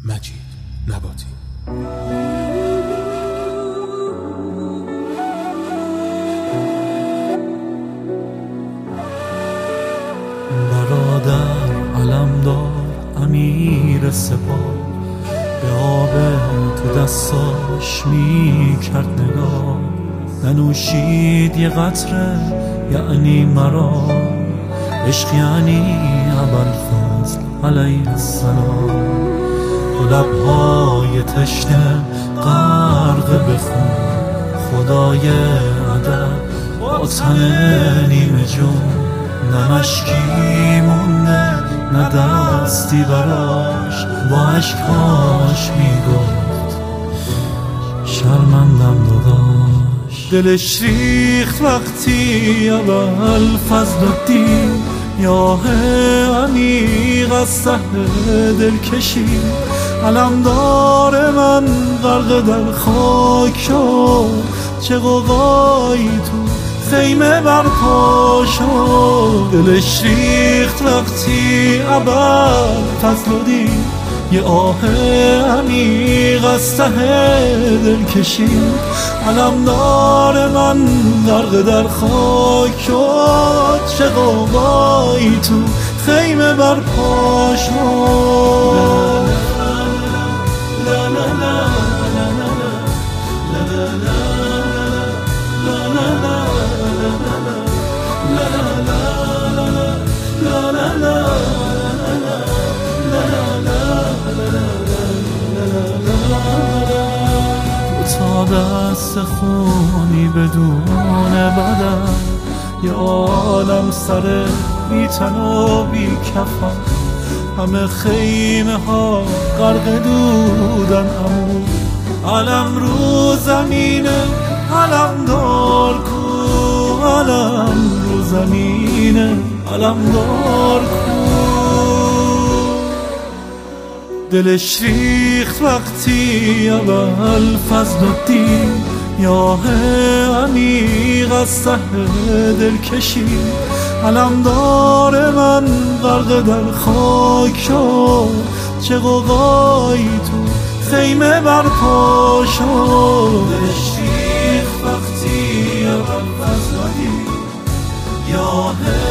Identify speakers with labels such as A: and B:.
A: مجید نباتی.
B: برادر علمدار امیر سپاه، به آب تو دستاش می کرد نگاه. ننوشید یه قطره یعنی مرا، عشق یعنی ابوالفضل علیه السلام. و لبهای تشنه غرق به خون، خدای ادب با تن نیمه جون. نه مشکی مونده نه دستی براش، با عشقاش میگفت شرمندم داداش. دلش ریخت وقتی ابوالفضل دید، یا عمیق از سهل دل کشید. علمدار من غرق در خاک شد، چه غوغایی تو خیمه برپا شد. دلش ریخت وقتی ابوالفضل دید، یه آه عمیق از ته دل کشید. علمدار من غرق در خاک شد، چه غوغایی تو خیمه برپا شد. تا دست خونی بدون بدن، یه عالم سر بی تن و بی کفن. همه خیمه ها غرق دودن، امو علم رو زمینه علمدار کو. علم رو زمینه علمدار کو. دلش ریخت وقتی ابوالفضل دید، یا عمیق از سهل دل کشید. علمدار من غرق در خاک شد، چه غوغایی تو خیمه برپا شد. دلش ریخت وقتی ابوالفضل دید، یا